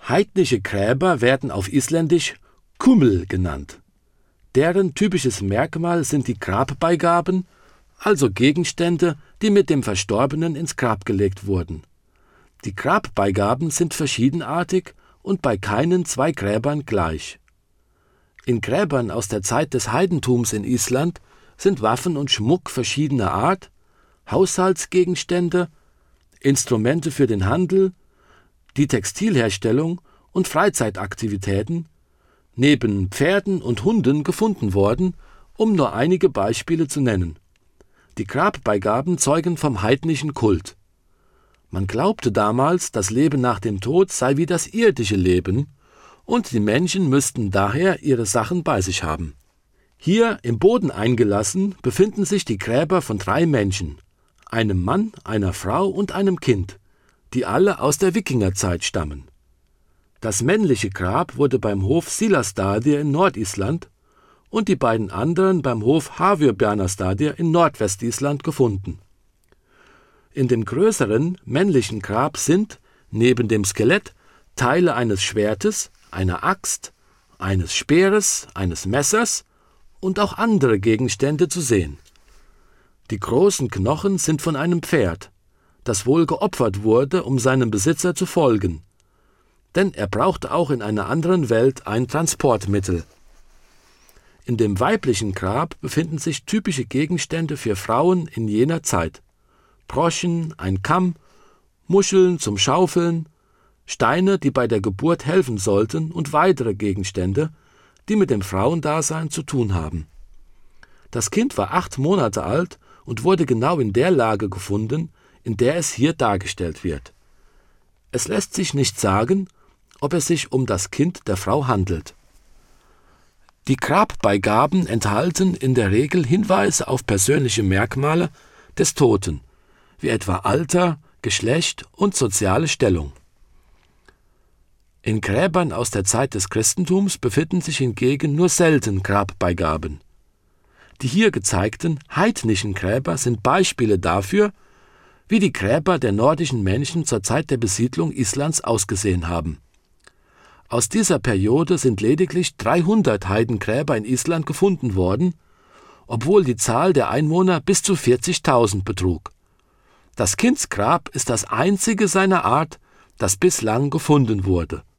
Heidnische Gräber werden auf Isländisch Kuml genannt. Deren typisches Merkmal sind die Grabbeigaben, also Gegenstände, die mit dem Verstorbenen ins Grab gelegt wurden. Die Grabbeigaben sind verschiedenartig und bei keinen zwei Gräbern gleich. In Gräbern aus der Zeit des Heidentums in Island sind Waffen und Schmuck verschiedener Art, Haushaltsgegenstände, Instrumente für den Handel, die Textilherstellung und Freizeitaktivitäten neben Pferden und Hunden gefunden worden, um nur einige Beispiele zu nennen. Die Grabbeigaben zeugen vom heidnischen Kult. Man glaubte damals, das Leben nach dem Tod sei wie das irdische Leben, und die Menschen müssten daher ihre Sachen bei sich haben. Hier im Boden eingelassen befinden sich die Gräber von 3 Menschen, einem Mann, einer Frau und einem Kind, die alle aus der Wikingerzeit stammen. Das männliche Grab wurde beim Hof Silastaðir in Nordisland und die beiden anderen beim Hof Hafrbjarnarstaðir in Nordwestisland gefunden. In dem größeren männlichen Grab sind, neben dem Skelett, Teile eines Schwertes, einer Axt, eines Speeres, eines Messers und auch andere Gegenstände zu sehen. Die großen Knochen sind von einem Pferd, das wohl geopfert wurde, um seinem Besitzer zu folgen. Denn er brauchte auch in einer anderen Welt ein Transportmittel. In dem weiblichen Grab befinden sich typische Gegenstände für Frauen in jener Zeit: Broschen, ein Kamm, Muscheln zum Schaufeln, Steine, die bei der Geburt helfen sollten, und weitere Gegenstände, die mit dem Frauendasein zu tun haben. Das Kind war 8 Monate alt und wurde genau in der Lage gefunden, in der es hier dargestellt wird. Es lässt sich nicht sagen, ob es sich um das Kind der Frau handelt. Die Grabbeigaben enthalten in der Regel Hinweise auf persönliche Merkmale des Toten, wie etwa Alter, Geschlecht und soziale Stellung. In Gräbern aus der Zeit des Christentums befinden sich hingegen nur selten Grabbeigaben. Die hier gezeigten heidnischen Gräber sind Beispiele dafür, wie die Gräber der nordischen Menschen zur Zeit der Besiedlung Islands ausgesehen haben. Aus dieser Periode sind lediglich 300 Heidengräber in Island gefunden worden, obwohl die Zahl der Einwohner bis zu 40.000 betrug. Das Kindsgrab ist das einzige seiner Art, das bislang gefunden wurde.